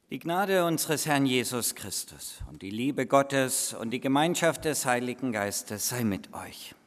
Die Gnade unseres Herrn Jesus Christus und die Liebe Gottes und die Gemeinschaft des Heiligen Geistes sei mit euch.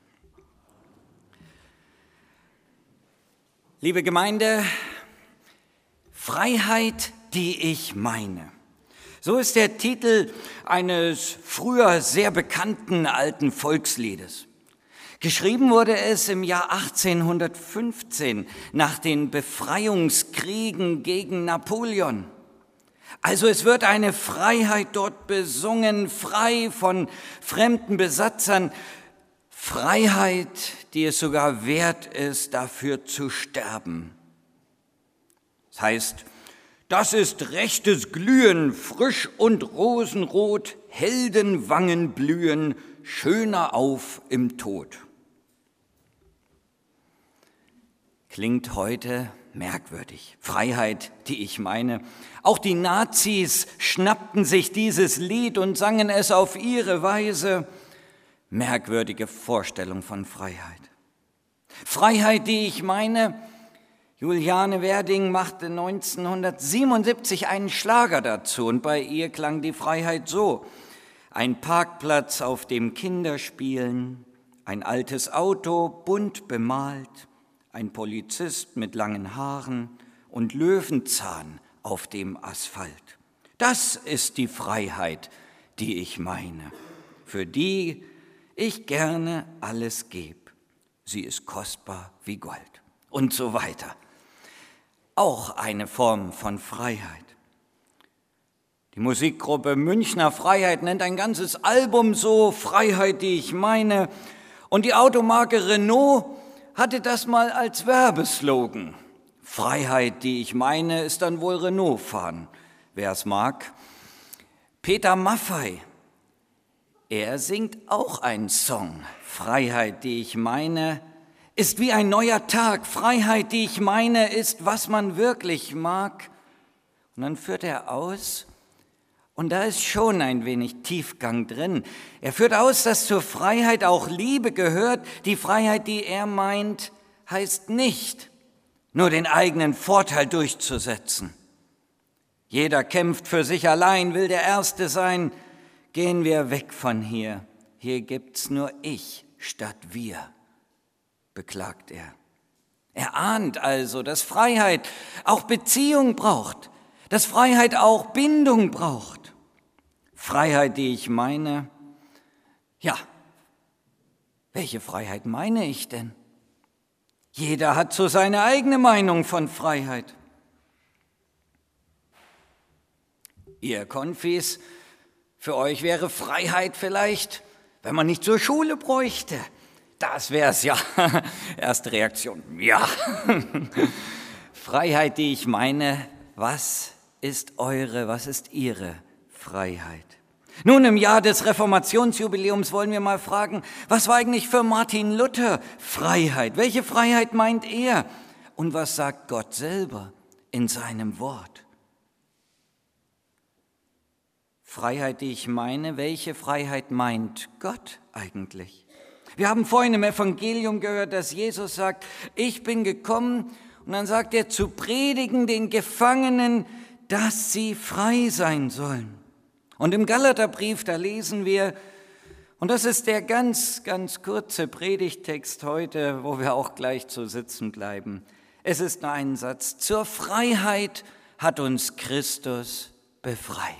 Liebe Gemeinde, Freiheit, die ich meine. So ist der Titel eines früher sehr bekannten alten Volksliedes. Geschrieben wurde es im Jahr 1815 nach den Befreiungskriegen gegen Napoleon. Also es wird eine Freiheit dort besungen, frei von fremden Besatzern, Freiheit, die es sogar wert ist, dafür zu sterben. Das heißt, das ist rechtes Glühen, frisch und rosenrot, Heldenwangen blühen, schöner auf im Tod. Klingt heute merkwürdig. Freiheit, die ich meine. Auch die Nazis schnappten sich dieses Lied und sangen es auf ihre Weise. Merkwürdige Vorstellung von Freiheit. Freiheit, die ich meine. Juliane Werding machte 1977 einen Schlager dazu und bei ihr klang die Freiheit so. Ein Parkplatz, auf dem Kinder spielen, ein altes Auto, bunt bemalt, ein Polizist mit langen Haaren und Löwenzahn auf dem Asphalt. Das ist die Freiheit, die ich meine, für die ich gerne alles gebe. Sie ist kostbar wie Gold und so weiter. Auch eine Form von Freiheit. Die Musikgruppe Münchner Freiheit nennt ein ganzes Album so, Freiheit, die ich meine. Und die Automarke Renault hatte das mal als Werbeslogan. Freiheit, die ich meine, ist dann wohl Renault fahren, wer es mag. Peter Maffay, er singt auch einen Song. Freiheit, die ich meine, ist wie ein neuer Tag. Freiheit, die ich meine, ist, was man wirklich mag. Und dann führt er aus, und da ist schon ein wenig Tiefgang drin. Er führt aus, dass zur Freiheit auch Liebe gehört. Die Freiheit, die er meint, heißt nicht, nur den eigenen Vorteil durchzusetzen. Jeder kämpft für sich allein, will der Erste sein. Gehen wir weg von hier. Hier gibt's nur ich statt wir, beklagt er. Er ahnt also, dass Freiheit auch Beziehung braucht, dass Freiheit auch Bindung braucht. Freiheit, die ich meine, ja, welche Freiheit meine ich denn? Jeder hat so seine eigene Meinung von Freiheit. Ihr Konfis, für euch wäre Freiheit vielleicht, wenn man nicht zur Schule bräuchte. Das wär's ja. Erste Reaktion, ja. Freiheit, die ich meine, was ist Ihre Freiheit? Nun, im Jahr des Reformationsjubiläums wollen wir mal fragen, was war eigentlich für Martin Luther Freiheit? Welche Freiheit meint er? Und was sagt Gott selber in seinem Wort? Freiheit, die ich meine, welche Freiheit meint Gott eigentlich? Wir haben vorhin im Evangelium gehört, dass Jesus sagt, ich bin gekommen, und dann sagt er, zu predigen den Gefangenen, dass sie frei sein sollen. Und im Galaterbrief, da lesen wir, und das ist der ganz, ganz kurze Predigttext heute, wo wir auch gleich zu sitzen bleiben. Es ist nur ein Satz. Zur Freiheit hat uns Christus befreit.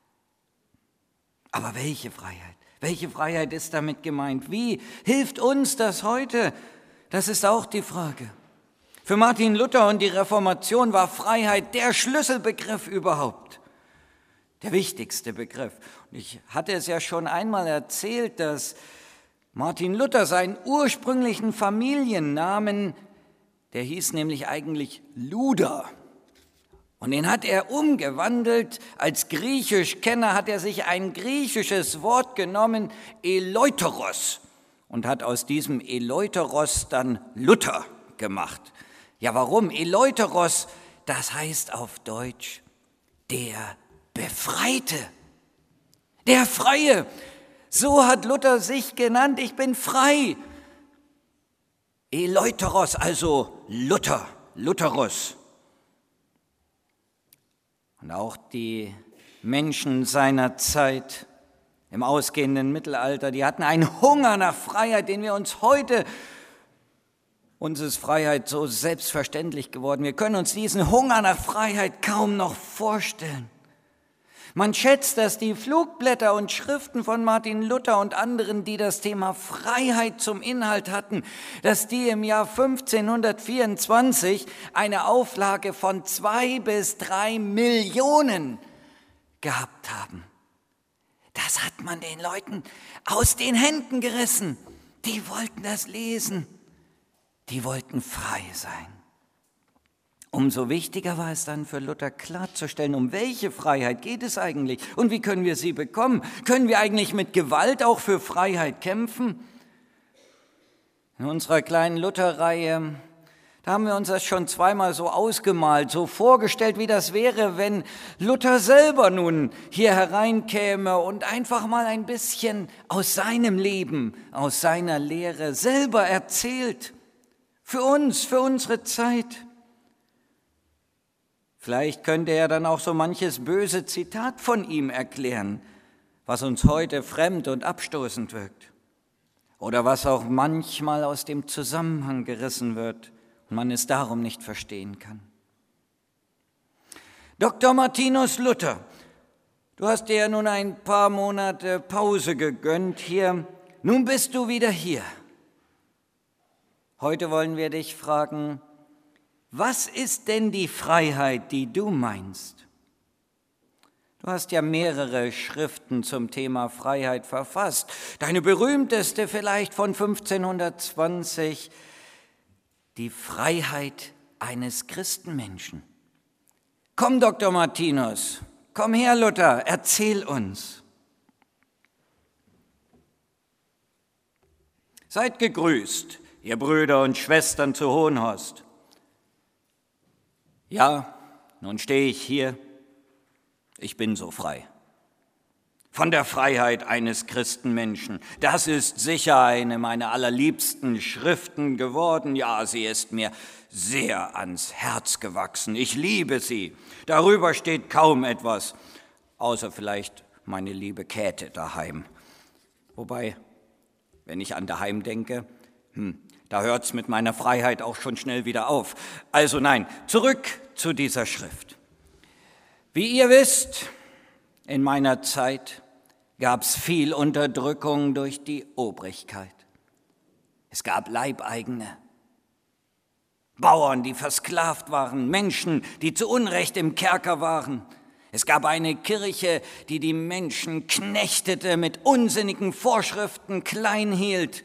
Aber welche Freiheit? Welche Freiheit ist damit gemeint? Wie hilft uns das heute? Das ist auch die Frage. Für Martin Luther und die Reformation war Freiheit der Schlüsselbegriff überhaupt. Der wichtigste Begriff. Und ich hatte es ja schon einmal erzählt, dass Martin Luther seinen ursprünglichen Familiennamen, der hieß nämlich eigentlich Luder. Und den hat er umgewandelt. Als Griechischkenner hat er sich ein griechisches Wort genommen, Eleuteros, und hat aus diesem Eleuteros dann Luther gemacht. Ja, warum? Eleuteros, das heißt auf Deutsch der Befreite, der Freie. So hat Luther sich genannt, ich bin frei. Eleuteros, also Luther, Lutherus. Und auch die Menschen seiner Zeit im ausgehenden Mittelalter, die hatten einen Hunger nach Freiheit, den wir uns heute, uns ist Freiheit so selbstverständlich geworden, wir können uns diesen Hunger nach Freiheit kaum noch vorstellen. Man schätzt, dass die Flugblätter und Schriften von Martin Luther und anderen, die das Thema Freiheit zum Inhalt hatten, dass die im Jahr 1524 eine Auflage von 2 bis 3 Millionen gehabt haben. Das hat man den Leuten aus den Händen gerissen. Die wollten das lesen. Die wollten frei sein. Umso wichtiger war es dann für Luther klarzustellen, um welche Freiheit geht es eigentlich und wie können wir sie bekommen? Können wir eigentlich mit Gewalt auch für Freiheit kämpfen? In unserer kleinen Luther-Reihe, da haben wir uns das schon zweimal so ausgemalt, so vorgestellt, wie das wäre, wenn Luther selber nun hier hereinkäme und einfach mal ein bisschen aus seinem Leben, aus seiner Lehre selber erzählt. Für uns, für unsere Zeit. Vielleicht könnte er dann auch so manches böse Zitat von ihm erklären, was uns heute fremd und abstoßend wirkt. Oder was auch manchmal aus dem Zusammenhang gerissen wird und man es darum nicht verstehen kann. Dr. Martinus Luther, du hast dir ja nun ein paar Monate Pause gegönnt hier. Nun bist du wieder hier. Heute wollen wir dich fragen, was ist denn die Freiheit, die du meinst? Du hast ja mehrere Schriften zum Thema Freiheit verfasst. Deine berühmteste vielleicht von 1520, die Freiheit eines Christenmenschen. Komm, Dr. Martinus, komm her, Luther, erzähl uns. Seid gegrüßt, ihr Brüder und Schwestern zu Hohenhorst. Ja, nun stehe ich hier, ich bin so frei. Von der Freiheit eines Christenmenschen, das ist sicher eine meiner allerliebsten Schriften geworden. Ja, sie ist mir sehr ans Herz gewachsen. Ich liebe sie. Darüber steht kaum etwas, außer vielleicht meine liebe Käthe daheim. Wobei, wenn ich an daheim denke, da hört's mit meiner Freiheit auch schon schnell wieder auf. Also nein, zurück zu dieser Schrift. Wie ihr wisst, in meiner Zeit gab's viel Unterdrückung durch die Obrigkeit. Es gab Leibeigene, Bauern, die versklavt waren, Menschen, die zu Unrecht im Kerker waren. Es gab eine Kirche, die die Menschen knechtete, mit unsinnigen Vorschriften klein hielt,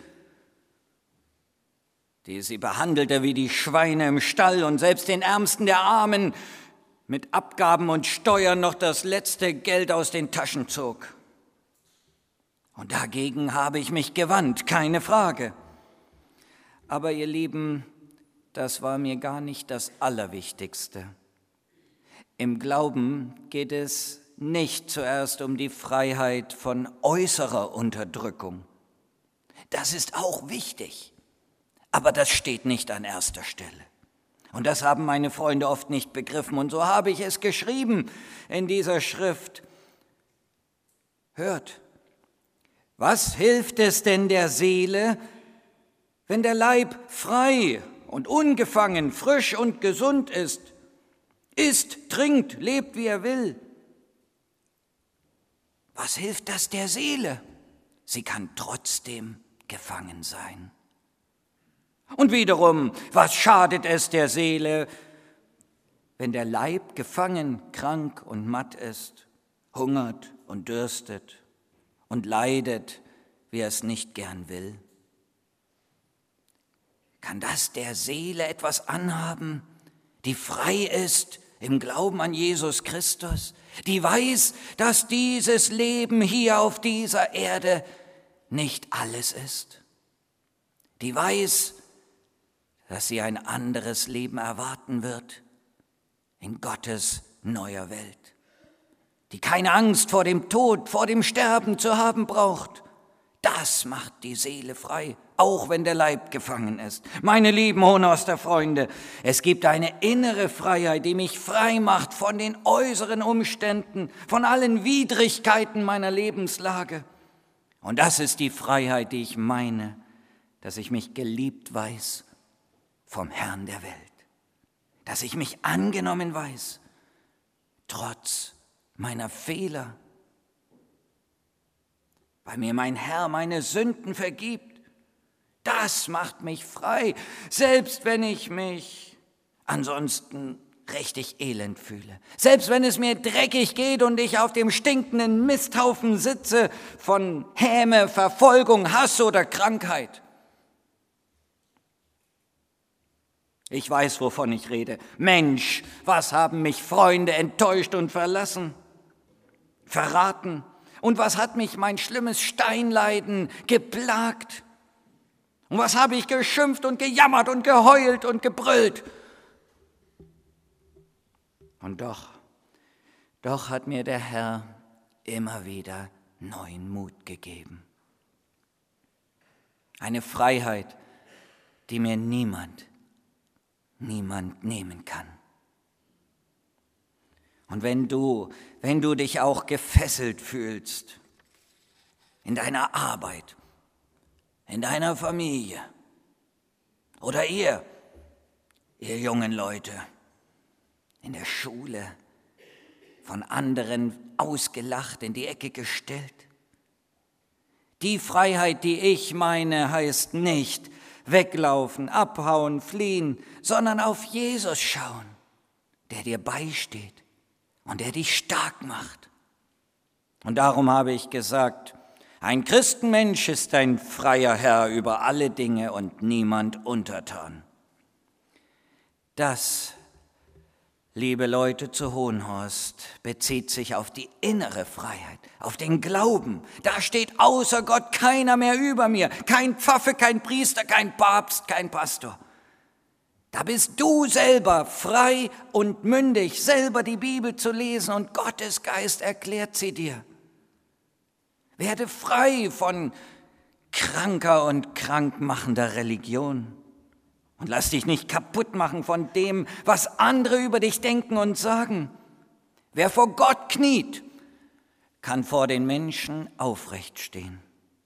die sie behandelte wie die Schweine im Stall und selbst den Ärmsten der Armen mit Abgaben und Steuern noch das letzte Geld aus den Taschen zog. Und dagegen habe ich mich gewandt, keine Frage. Aber ihr Lieben, das war mir gar nicht das Allerwichtigste. Im Glauben geht es nicht zuerst um die Freiheit von äußerer Unterdrückung. Das ist auch wichtig. Aber das steht nicht an erster Stelle. Und das haben meine Freunde oft nicht begriffen. Und so habe ich es geschrieben in dieser Schrift. Hört, was hilft es denn der Seele, wenn der Leib frei und ungefangen, frisch und gesund ist, isst, trinkt, lebt, wie er will? Was hilft das der Seele? Sie kann trotzdem gefangen sein. Und wiederum, was schadet es der Seele, wenn der Leib gefangen, krank und matt ist, hungert und dürstet und leidet, wie er es nicht gern will? Kann das der Seele etwas anhaben, die frei ist im Glauben an Jesus Christus, die weiß, dass dieses Leben hier auf dieser Erde nicht alles ist, die weiß, dass sie ein anderes Leben erwarten wird in Gottes neuer Welt, die keine Angst vor dem Tod, vor dem Sterben zu haben braucht, Das macht die Seele frei, auch wenn der Leib gefangen ist. Meine lieben Hohenoster-Freunde, es gibt eine innere Freiheit, die mich frei macht von den äußeren Umständen, von allen Widrigkeiten meiner Lebenslage. Und das ist die Freiheit, die ich meine, dass ich mich geliebt weiß vom Herrn der Welt, dass ich mich angenommen weiß, trotz meiner Fehler, weil mir mein Herr meine Sünden vergibt. Das macht mich frei, selbst wenn ich mich ansonsten richtig elend fühle. Selbst wenn es mir dreckig geht und ich auf dem stinkenden Misthaufen sitze von Häme, Verfolgung, Hass oder Krankheit. Ich weiß, wovon ich rede. Mensch, was haben mich Freunde enttäuscht und verlassen, verraten? Und was hat mich mein schlimmes Steinleiden geplagt? Und was habe ich geschimpft und gejammert und geheult und gebrüllt? Und doch hat mir der Herr immer wieder neuen Mut gegeben. Eine Freiheit, die mir niemand nehmen kann. Und wenn du dich auch gefesselt fühlst, in deiner Arbeit, in deiner Familie oder ihr jungen Leute, in der Schule, von anderen ausgelacht, in die Ecke gestellt. Die Freiheit, die ich meine, heißt nicht weglaufen, abhauen, fliehen, sondern auf Jesus schauen, der dir beisteht und der dich stark macht. Und darum habe ich gesagt, ein Christenmensch ist ein freier Herr über alle Dinge und niemand untertan. Das, liebe Leute zu Hohenhorst, bezieht sich auf die innere Freiheit, auf den Glauben. Da steht außer Gott keiner mehr über mir, kein Pfaffe, kein Priester, kein Papst, kein Pastor. Da bist du selber frei und mündig, selber die Bibel zu lesen und Gottes Geist erklärt sie dir. Werde frei von kranker und krankmachender Religion. Und lass dich nicht kaputt machen von dem, was andere über dich denken und sagen. Wer vor Gott kniet, kann vor den Menschen aufrecht stehen.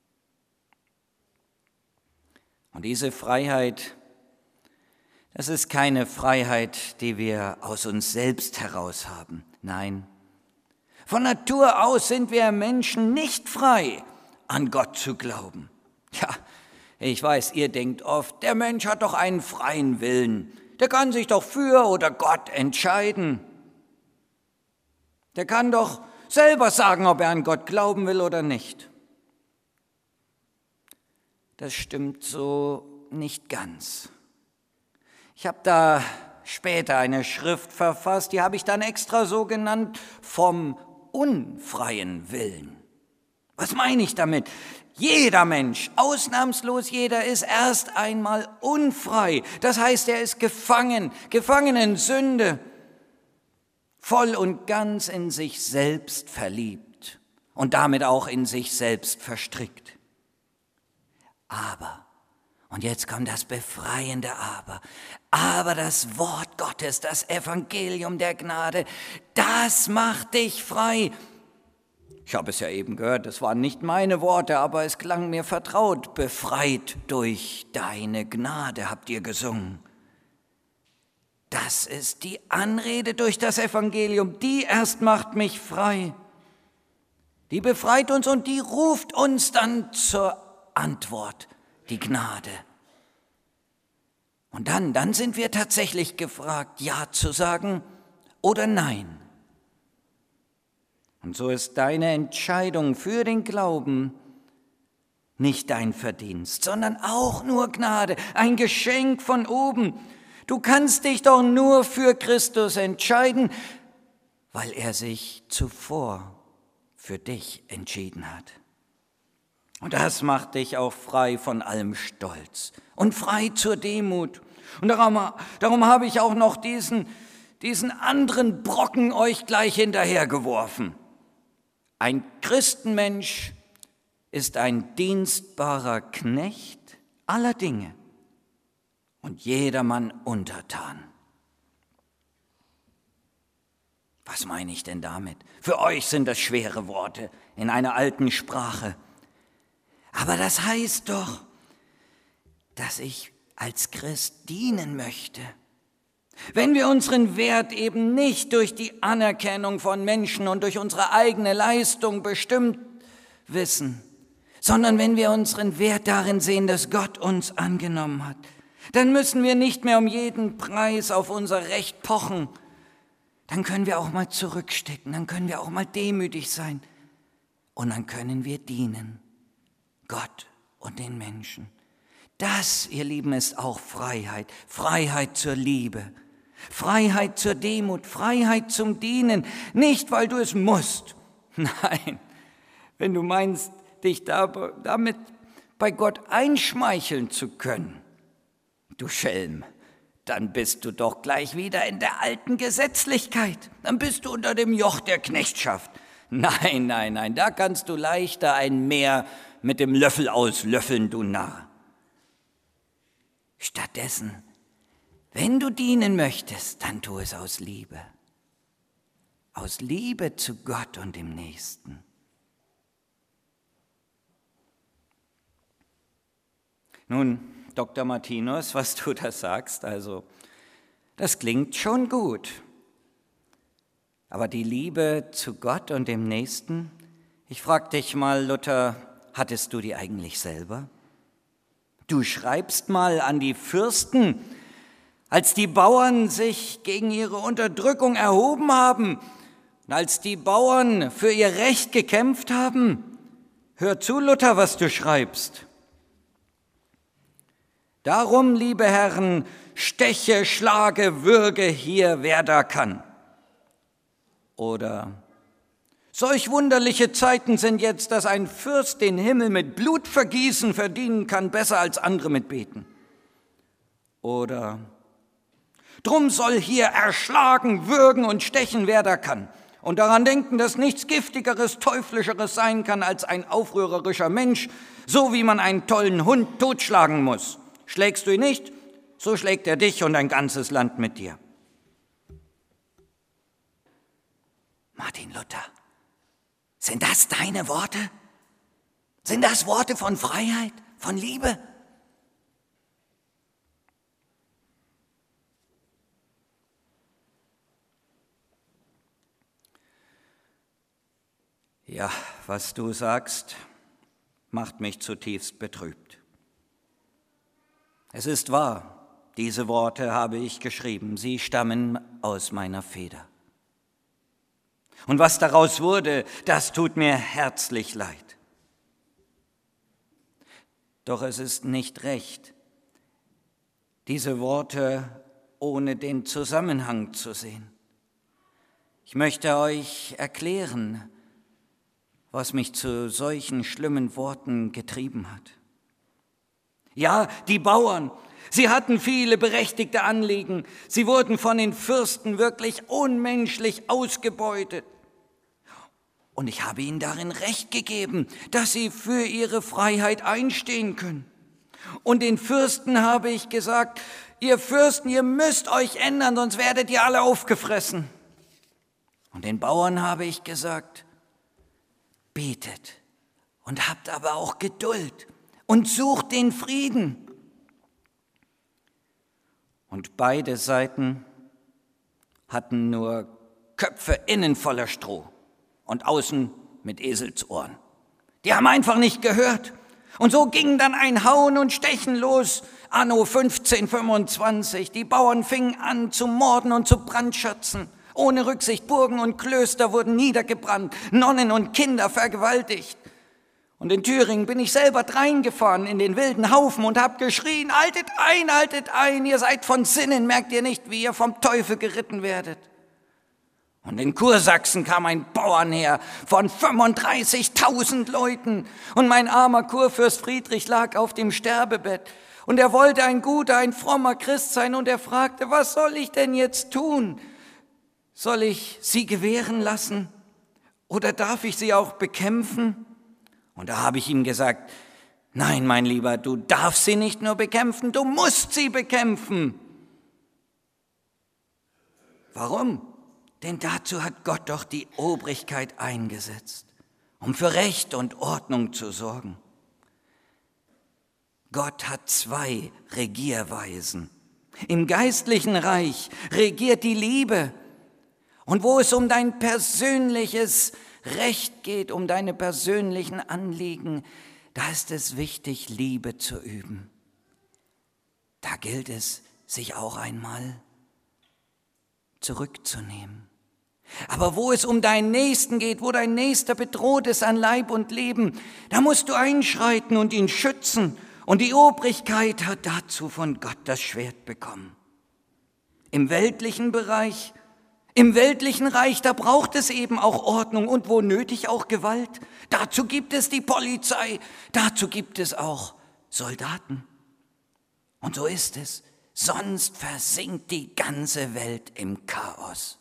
Und diese Freiheit, das ist keine Freiheit, die wir aus uns selbst heraus haben. Nein, von Natur aus sind wir Menschen nicht frei, an Gott zu glauben. Ja, ich weiß, ihr denkt oft, der Mensch hat doch einen freien Willen. Der kann sich doch für oder Gott entscheiden. Der kann doch selber sagen, ob er an Gott glauben will oder nicht. Das stimmt so nicht ganz. Ich habe da später eine Schrift verfasst, die habe ich dann extra so genannt, vom unfreien Willen. Was meine ich damit? Jeder Mensch, ausnahmslos jeder, ist erst einmal unfrei. Das heißt, er ist gefangen in Sünde, voll und ganz in sich selbst verliebt und damit auch in sich selbst verstrickt. Aber, und jetzt kommt das befreiende aber das Wort Gottes, das Evangelium der Gnade, das macht dich frei. Ich habe es ja eben gehört, das waren nicht meine Worte, aber es klang mir vertraut. Befreit durch deine Gnade, habt ihr gesungen. Das ist die Anrede durch das Evangelium, die erst macht mich frei. Die befreit uns und die ruft uns dann zur Antwort, die Gnade. Und dann sind wir tatsächlich gefragt, Ja zu sagen oder Nein. Und so ist deine Entscheidung für den Glauben nicht dein Verdienst, sondern auch nur Gnade, ein Geschenk von oben. Du kannst dich doch nur für Christus entscheiden, weil er sich zuvor für dich entschieden hat. Und das macht dich auch frei von allem Stolz und frei zur Demut. Und darum habe ich auch noch diesen anderen Brocken euch gleich hinterhergeworfen. Ein Christenmensch ist ein dienstbarer Knecht aller Dinge und jedermann untertan. Was meine ich denn damit? Für euch sind das schwere Worte in einer alten Sprache. Aber das heißt doch, dass ich als Christ dienen möchte. Wenn wir unseren Wert eben nicht durch die Anerkennung von Menschen und durch unsere eigene Leistung bestimmt wissen, sondern wenn wir unseren Wert darin sehen, dass Gott uns angenommen hat, dann müssen wir nicht mehr um jeden Preis auf unser Recht pochen. Dann können wir auch mal zurückstecken, dann können wir auch mal demütig sein und dann können wir dienen, Gott und den Menschen. Das, ihr Lieben, ist auch Freiheit, Freiheit zur Liebe, Freiheit zur Demut, Freiheit zum Dienen, nicht weil du es musst, nein, wenn du meinst, dich damit bei Gott einschmeicheln zu können, du Schelm. Dann bist du doch gleich wieder in der alten Gesetzlichkeit. Dann bist du unter dem Joch der Knechtschaft. Nein, nein, nein, da kannst du leichter ein Meer mit dem Löffel auslöffeln, du Narr. Stattdessen, wenn du dienen möchtest, dann tu es aus Liebe. Aus Liebe zu Gott und dem Nächsten. Nun, Dr. Martinus, was du da sagst, also, das klingt schon gut. Aber die Liebe zu Gott und dem Nächsten, ich frag dich mal, Luther, hattest du die eigentlich selber? Du schreibst mal an die Fürsten, als die Bauern sich gegen ihre Unterdrückung erhoben haben und als die Bauern für ihr Recht gekämpft haben. Hör zu, Luther, was du schreibst. Darum, liebe Herren, steche, schlage, würge hier, wer da kann. Oder, solch wunderliche Zeiten sind jetzt, dass ein Fürst den Himmel mit Blutvergießen verdienen kann, besser als andere mit Beten. Oder, drum soll hier erschlagen, würgen und stechen, wer da kann. Und daran denken, dass nichts Giftigeres, Teuflischeres sein kann als ein aufrührerischer Mensch, so wie man einen tollen Hund totschlagen muss. Schlägst du ihn nicht, so schlägt er dich und ein ganzes Land mit dir. Martin Luther, sind das deine Worte? Sind das Worte von Freiheit, von Liebe? Ja, was du sagst, macht mich zutiefst betrübt. Es ist wahr, diese Worte habe ich geschrieben, sie stammen aus meiner Feder. Und was daraus wurde, das tut mir herzlich leid. Doch es ist nicht recht, diese Worte ohne den Zusammenhang zu sehen. Ich möchte euch erklären, was mich zu solchen schlimmen Worten getrieben hat. Ja, die Bauern, sie hatten viele berechtigte Anliegen. Sie wurden von den Fürsten wirklich unmenschlich ausgebeutet. Und ich habe ihnen darin Recht gegeben, dass sie für ihre Freiheit einstehen können. Und den Fürsten habe ich gesagt, ihr Fürsten, ihr müsst euch ändern, sonst werdet ihr alle aufgefressen. Und den Bauern habe ich gesagt, betet und habt aber auch Geduld. Und sucht den Frieden. Und beide Seiten hatten nur Köpfe innen voller Stroh und außen mit Eselsohren. Die haben einfach nicht gehört. Und so ging dann ein Hauen und Stechen los, anno 1525. Die Bauern fingen an zu morden und zu brandschatzen. Ohne Rücksicht, Burgen und Klöster wurden niedergebrannt, Nonnen und Kinder vergewaltigt. Und in Thüringen bin ich selber reingefahren in den wilden Haufen und hab geschrien, haltet ein, ihr seid von Sinnen, merkt ihr nicht, wie ihr vom Teufel geritten werdet. Und in Kursachsen kam ein Bauernheer von 35.000 Leuten und mein armer Kurfürst Friedrich lag auf dem Sterbebett und er wollte ein guter, ein frommer Christ sein und er fragte, was soll ich denn jetzt tun? Soll ich sie gewähren lassen oder darf ich sie auch bekämpfen? Und da habe ich ihm gesagt, nein, mein Lieber, du darfst sie nicht nur bekämpfen, du musst sie bekämpfen. Warum? Denn dazu hat Gott doch die Obrigkeit eingesetzt, um für Recht und Ordnung zu sorgen. Gott hat 2 Regierweisen. Im geistlichen Reich regiert die Liebe. Und wo es um dein persönliches Recht geht, um deine persönlichen Anliegen, da ist es wichtig, Liebe zu üben. Da gilt es, sich auch einmal zurückzunehmen. Aber wo es um deinen Nächsten geht, wo dein Nächster bedroht ist an Leib und Leben, da musst du einschreiten und ihn schützen. Und die Obrigkeit hat dazu von Gott das Schwert bekommen. Im weltlichen Bereich, im weltlichen Reich, da braucht es eben auch Ordnung und wo nötig auch Gewalt. Dazu gibt es die Polizei, dazu gibt es auch Soldaten. Und so ist es, sonst versinkt die ganze Welt im Chaos.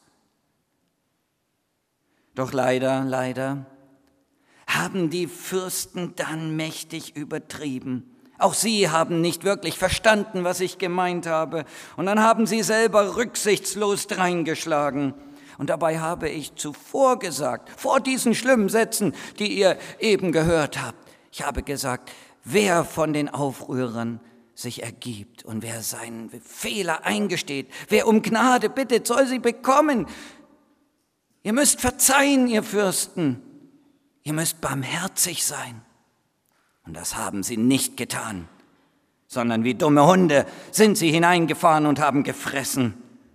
Doch leider haben die Fürsten dann mächtig übertrieben. Auch sie haben nicht wirklich verstanden, was ich gemeint habe. Und dann haben sie selber rücksichtslos dreingeschlagen. Und dabei habe ich zuvor gesagt, vor diesen schlimmen Sätzen, die ihr eben gehört habt, ich habe gesagt, wer von den Aufrührern sich ergibt und wer seinen Fehler eingesteht, wer um Gnade bittet, soll sie bekommen. Ihr müsst verzeihen, ihr Fürsten. Ihr müsst barmherzig sein. Und das haben sie nicht getan, sondern wie dumme Hunde sind sie hineingefahren und haben gefressen.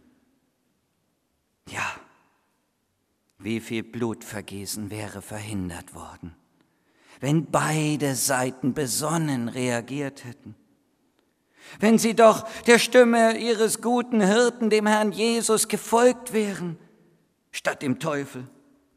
Ja, wie viel Blutvergießen wäre verhindert worden, wenn beide Seiten besonnen reagiert hätten. Wenn sie doch der Stimme ihres guten Hirten, dem Herrn Jesus, gefolgt wären, statt dem Teufel.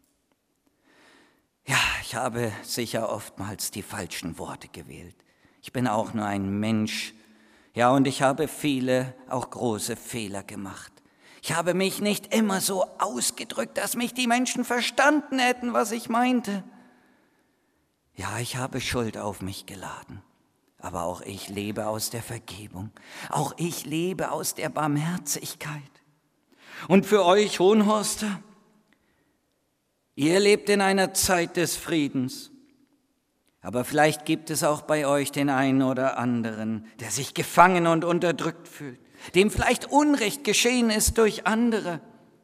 Ja, ich habe sicher oftmals die falschen Worte gewählt. Ich bin auch nur ein Mensch. Ja, und ich habe viele, auch große Fehler gemacht. Ich habe mich nicht immer so ausgedrückt, dass mich die Menschen verstanden hätten, was ich meinte. Ja, ich habe Schuld auf mich geladen. Aber auch ich lebe aus der Vergebung. Auch ich lebe aus der Barmherzigkeit. Und für euch, Hohenhorster, ihr lebt in einer Zeit des Friedens, aber vielleicht gibt es auch bei euch den einen oder anderen, der sich gefangen und unterdrückt fühlt, dem vielleicht Unrecht geschehen ist durch andere.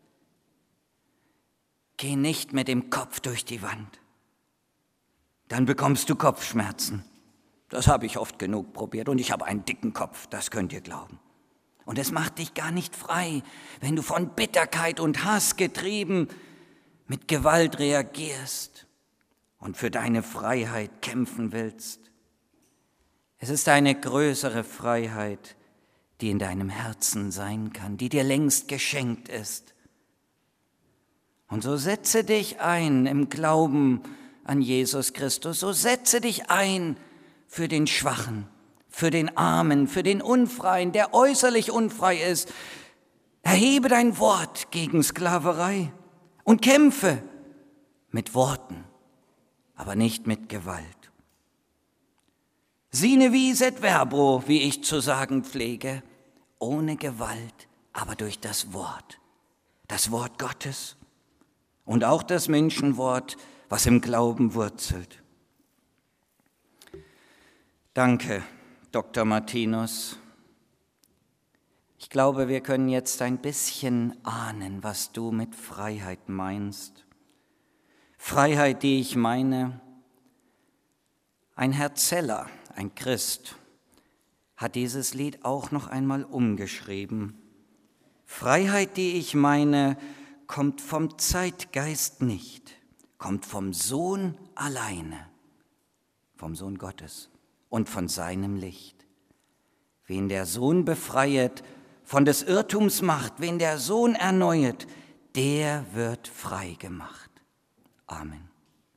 Geh nicht mit dem Kopf durch die Wand, dann bekommst du Kopfschmerzen. Das habe ich oft genug probiert und ich habe einen dicken Kopf, das könnt ihr glauben. Und es macht dich gar nicht frei, wenn du von Bitterkeit und Hass getrieben mit Gewalt reagierst und für deine Freiheit kämpfen willst. Es ist eine größere Freiheit, die in deinem Herzen sein kann, die dir längst geschenkt ist. Und so setze dich ein im Glauben an Jesus Christus, so setze dich ein für den Schwachen, für den Armen, für den Unfreien, der äußerlich unfrei ist. Erhebe dein Wort gegen Sklaverei. Und kämpfe mit Worten, aber nicht mit Gewalt. Sine vis et verbro, wie ich zu sagen pflege, ohne Gewalt, aber durch das Wort Gottes und auch das Menschenwort, was im Glauben wurzelt. Danke, Dr. Martinus. Ich glaube, wir können jetzt ein bisschen ahnen, was du mit Freiheit meinst. Freiheit, die ich meine. Ein Herr Zeller, ein Christ, hat dieses Lied auch noch einmal umgeschrieben. Freiheit, die ich meine, kommt vom Zeitgeist nicht, kommt vom Sohn alleine, vom Sohn Gottes und von seinem Licht. Wen der Sohn befreiet, von des Irrtums Macht, wen der Sohn erneuert, der wird frei gemacht. Amen.